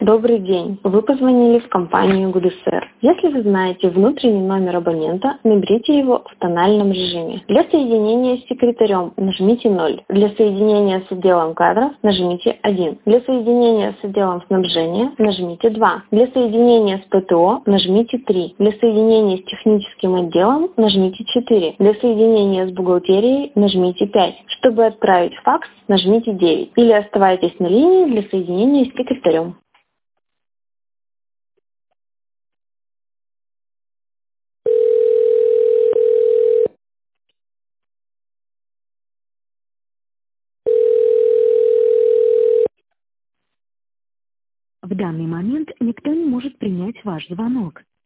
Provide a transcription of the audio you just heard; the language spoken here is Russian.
Добрый день. Вы позвонили в компанию ГУДСР. Если вы знаете внутренний номер абонента, наберите его в тональном режиме. Для соединения с секретарем нажмите 0. Для соединения с отделом кадров нажмите 1. Для соединения с отделом снабжения нажмите 2. Для соединения с ПТО нажмите 3. Для соединения с техническим отделом нажмите 4. Для соединения с бухгалтерией нажмите 5. Чтобы отправить факс, нажмите 9. Или оставайтесь на линии для соединения с секретарем. В данный момент никто не может принять ваш звонок.